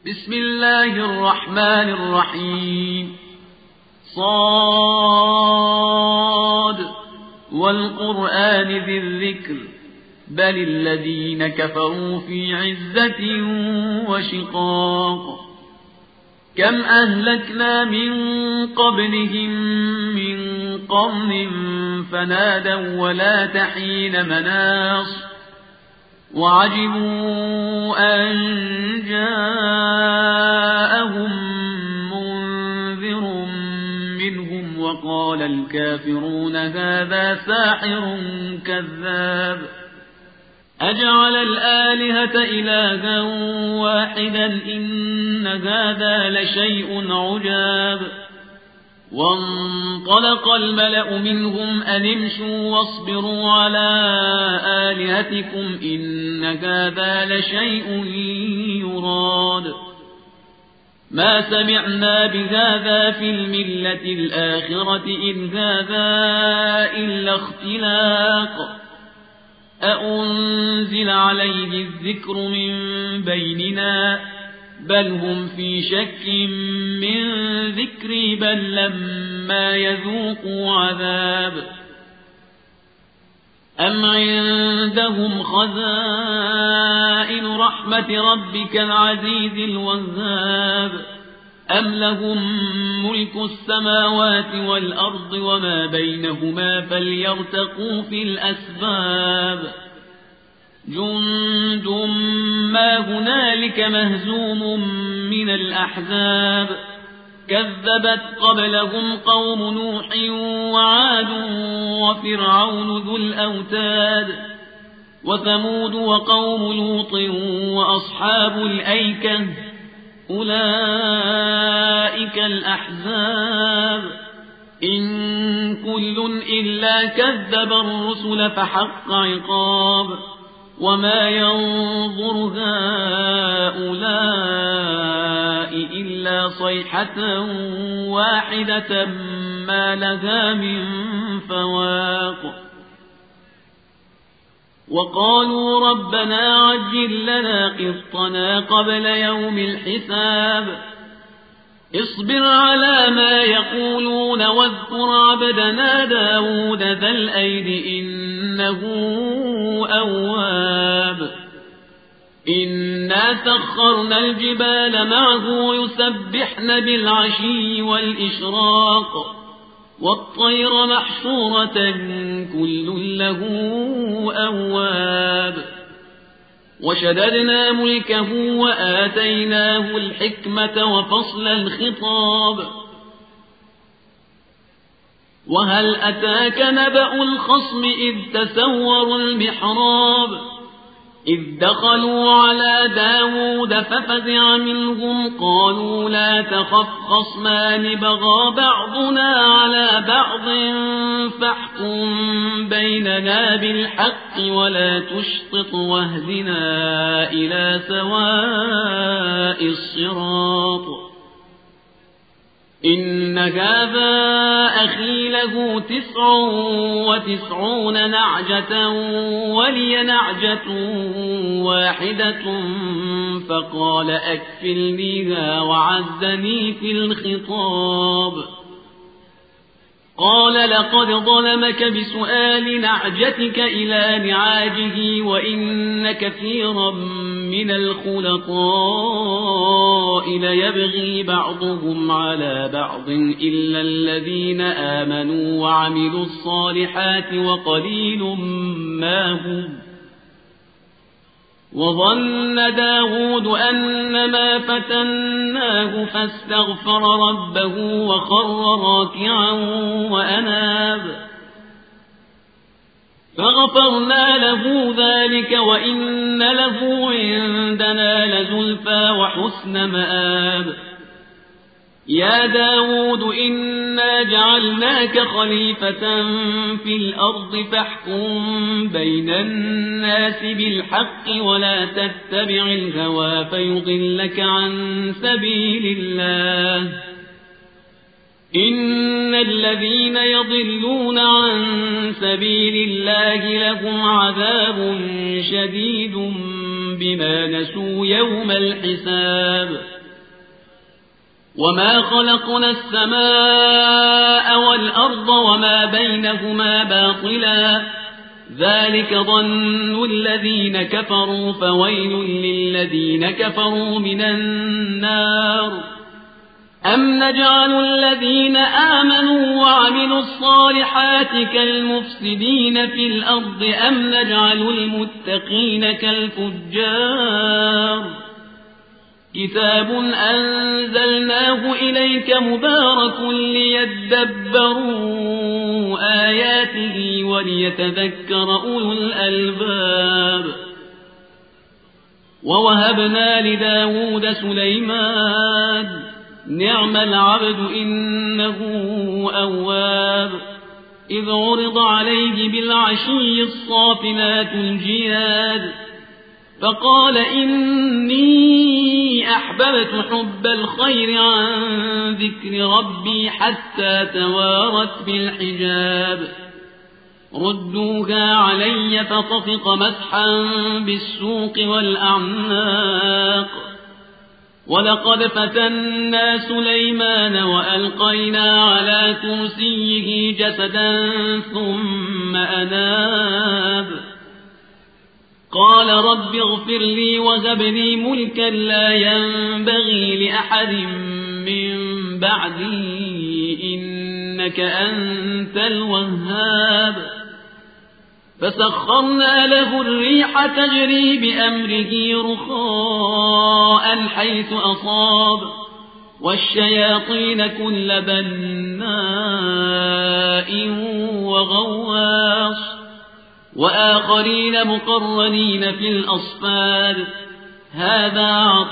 بسم الله الرحمن الرحيم صاد والقرآن ذي الذكر بل الذين كفروا في عزة وشقاق كم أهلكنا من قبلهم من قرن فنادوا ولا تحين مناص وعجبوا أن جاءهم منذر منهم وقال الكافرون هذا ساحر كذاب أجعل الآلهة إلها واحدا إن هذا لشيء عجاب وانطلق الملأ منهم أن امشوا واصبروا على آلهتكم إن هذا لشيء يراد ما سمعنا بهذا في الملة الآخرة إن هذا إلا اختلاق أأنزل عليه الذكر من بيننا بل هم في شك من ذكري بل لما يذوقوا عذاب أم عندهم خزائن رحمة ربك العزيز الوهاب أم لهم ملك السماوات والأرض وما بينهما فليرتقوا في الأسباب جند ما هنالك مهزوم من الأحزاب كذبت قبلهم قوم نوح وعاد وفرعون ذو الأوتاد وثمود وقوم لوط وأصحاب الأيكة أولئك الأحزاب إن كل إلا كذب الرسل فحق عقاب وما ينظر هؤلاء إلا صيحة واحدة ما لها من فواق وقالوا ربنا عجل لنا قسطنا قبل يوم الحساب اصبر على ما يقولون واذكر عبدنا داود ذا الأيد إنه أواب إنا سخرنا الجبال معه يسبحن بالعشي والإشراق والطير محشورة كل له أواب وشددنا ملكه وآتيناه الحكمة وفصل الخطاب وهل أتاك نبأ الخصم إذ تسوروا المحراب إذ دخلوا على داود ففزع منهم قالوا لا تخف خصمان بغى بعضنا على بعض فاحكم بيننا بالحق ولا تشطط واهدنا إلى سواء الصراط إن هذا أخي له 99 نعجة ولي نعجة واحدة فقال أكفلنيها وعزني في الخطاب قال لقد ظلمك بسؤال نعجتك إلى نعاجه وإن كثيرا من الخلطاء ليبغي بعضهم على بعض إلا الذين آمنوا وعملوا الصالحات وقليل ما هم وظن داود أنما فتناه فاستغفر ربه وخر راكعا وأناب فغفرنا له ذلك وإن له عندنا لزلفى وحسن مآب يا داود إنا جعلناك خليفة في الأرض فاحكم بين الناس بالحق ولا تتبع الهوى فيضلك عن سبيل الله إن الذين يضلون عن سبيل الله لهم عذاب شديد بما نسوا يوم الحساب وما خلقنا السماء والأرض وما بينهما باطلا ذلك ظن الذين كفروا فويل للذين كفروا من النار أم نجعل الذين آمنوا وعملوا الصالحات كالمفسدين في الأرض أم نجعل المتقين كالفجار كتاب أنزلناه إليك مبارك ليدبروا آياته وليتذكر أولو الألباب ووهبنا لداود سليمان نعم العبد إنه أواب إذ عرض عليه بالعشي الصافنات الجياد فقال إني أحببت حب الخير عن ذكر ربي حتى توارت بالحجاب ردوها علي فطفق مسحا بالسوق والأعناق ولقد فتنا سليمان وألقينا على كرسيه جسدا ثم أناب قال رب اغفر لي وهب لي ملكا لا ينبغي لأحد من بعدي إنك أنت الوهاب فسخرنا له الريح تجري بأمره رخاء حيث أصاب والشياطين كل بناء وغواص وآخرين مقرنين في الأصفاد هذا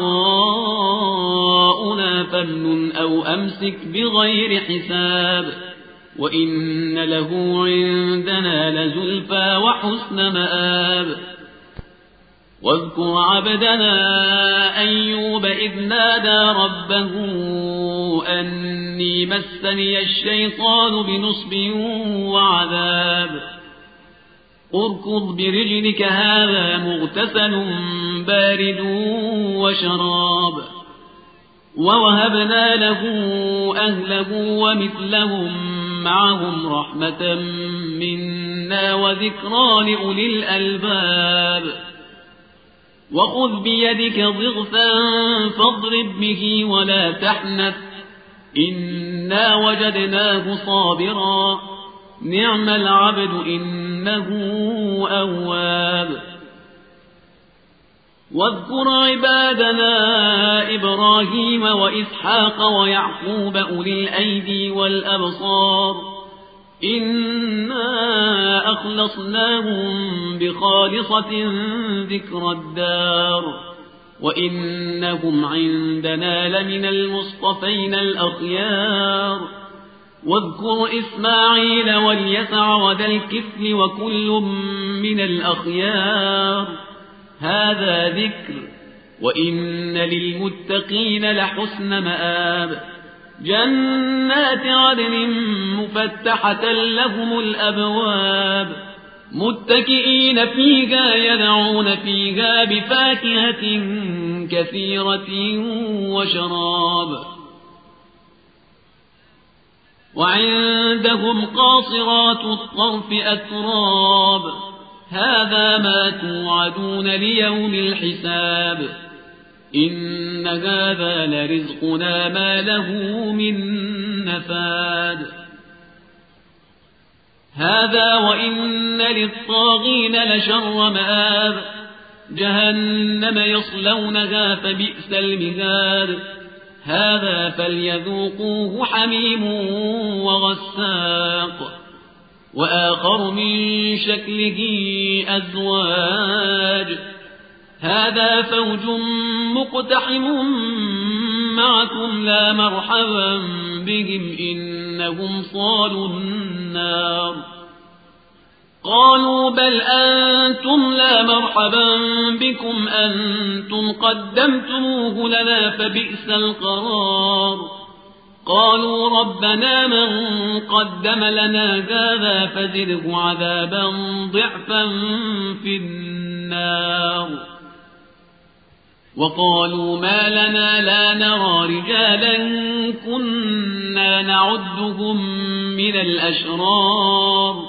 عطاؤنا فامنن أو أمسك بغير حساب وإن له عندنا لزلفى وحسن مآب واذكر عبدنا أيوب إذ نادى ربه أني مسني الشيطان بنصب وعذاب اركض برجلك هذا مغتسل بارد وشراب ووهبنا له أهله ومثلهم معهم رحمة منا وذكرى لأولي الألباب وخذ بيدك ضغثا فاضرب به ولا تحنث إنا وجدناه صابرا نعم العبد إنه أواب واذكر عبادنا إبراهيم وإسحاق ويعقوب أولي الأيدي والأبصار إنا أخلصناهم بخالصة ذكر الدار وإنهم عندنا لمن المصطفين الأخيار واذكر إسماعيل واليسع وذا الكفل وكل من الأخيار هذا ذكر وإن للمتقين لحسن مآب جنات عدن مفتحة لهم الأبواب متكئين فيها يدعون فيها بفاكهة كثيرة وشراب وعندهم قاصرات الطرف أتراب هذا ما توعدون ليوم الحساب إن هذا لرزقنا ما له من نفاد هذا وإن للطاغين لشر مآب جهنم يصلونها فبئس المهاد هذا فليذوقوه حميم وغساق وآخر من شكله أزواج هذا فوج مقتحم معكم لا مرحبا بهم إنهم صالوا النار قالوا بل أنتم لا مرحبا بكم أنتم قدمتموه لنا فبئس القرار قالوا ربنا من قدم لنا هذا فزده عذابا ضعفا في النار وقالوا ما لنا لا نرى رجالا كنا نعدهم من الأشرار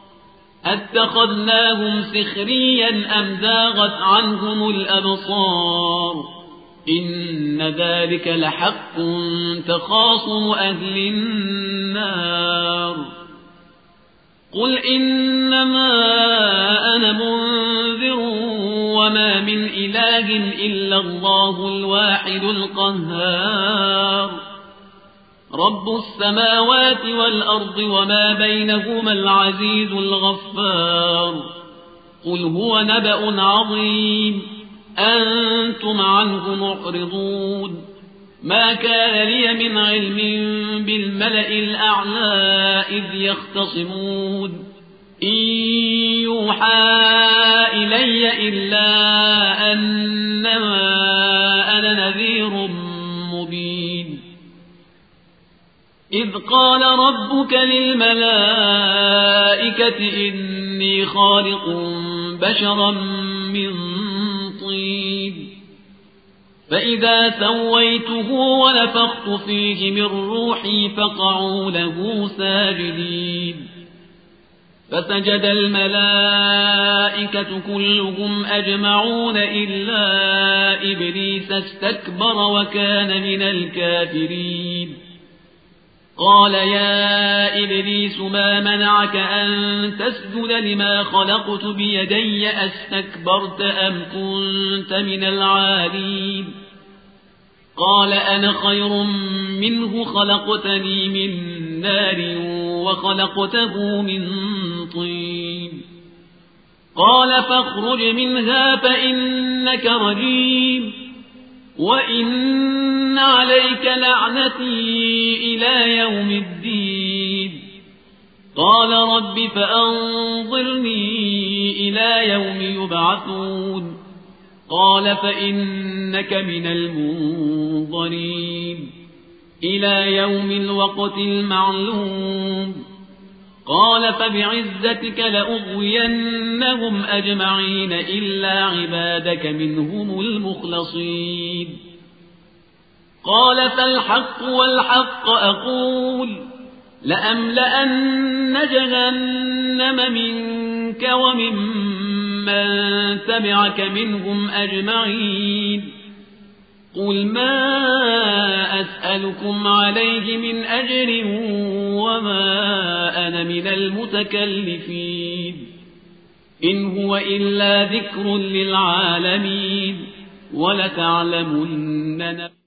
أتخذناهم سخريا أم زاغت عنهم الأبصار إن ذلك لحق تخاصم أهل النار قل إنما أنا منذر وما من إله إلا الله الواحد القهار رب السماوات والأرض وما بينهما العزيز الغفار قل هو نبأ عظيم أنتم عنه معرضون ما كان لي من علم بالملأ الأعلى إذ يختصمون إن يوحى إلي إلا أنما أنا نذير مبين إذ قال ربك للملائكة إني خالق بشرا من طين فإذا سويته ونفخت فيه من روحي فقعوا له ساجدين فسجد الملائكة كلهم أجمعون إلا إبليس استكبر وكان من الكافرين قال يا إبليس ما منعك أن تسجد لما خلقت بيدي أستكبرت أم كنت من العالين قال أنا خير منه خلقتني من نار وخلقته من طين قال فاخرج منها فإنك رجيم وإن عليك لعنتي إلى يوم الدين قال رب فأنظرني إلى يوم يبعثون قال فإنك من المنظرين إلى يوم الوقت المعلوم قال فبعزتك لأغوينهم أجمعين إلا عبادك منهم المخلصين قال فالحق والحق أقول لأملأن جهنم منك وممن تبعك منهم أجمعين قل ما أسألكم عليه من أجر وما أنا من المتكلفين إن هو إلا ذكر للعالمين ولتعلمن